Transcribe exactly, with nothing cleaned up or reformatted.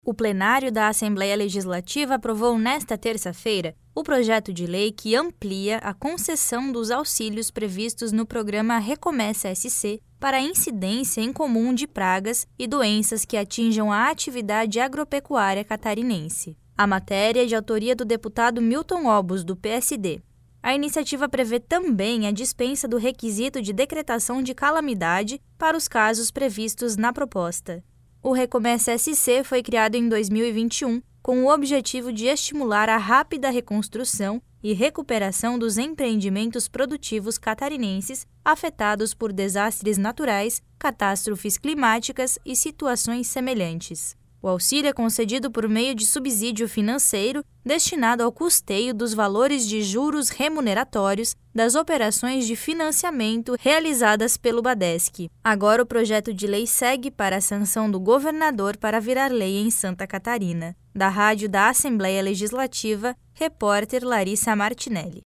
O plenário da Assembleia Legislativa aprovou nesta terça-feira o projeto de lei que amplia a concessão dos auxílios previstos no programa Recomeça S C para a incidência em comum de pragas e doenças que atinjam a atividade agropecuária catarinense. A matéria é de autoria do deputado Milton Obus, do P S D. A iniciativa prevê também a dispensa do requisito de decretação de calamidade para os casos previstos na proposta. O Recomeça S C foi criado em dois mil e vinte e um com o objetivo de estimular a rápida reconstrução e recuperação dos empreendimentos produtivos catarinenses afetados por desastres naturais, catástrofes climáticas e situações semelhantes. O auxílio é concedido por meio de subsídio financeiro destinado ao custeio dos valores de juros remuneratórios das operações de financiamento realizadas pelo Badesc. Agora o projeto de lei segue para a sanção do governador para virar lei em Santa Catarina. Da Rádio da Assembleia Legislativa, repórter Larissa Martinelli.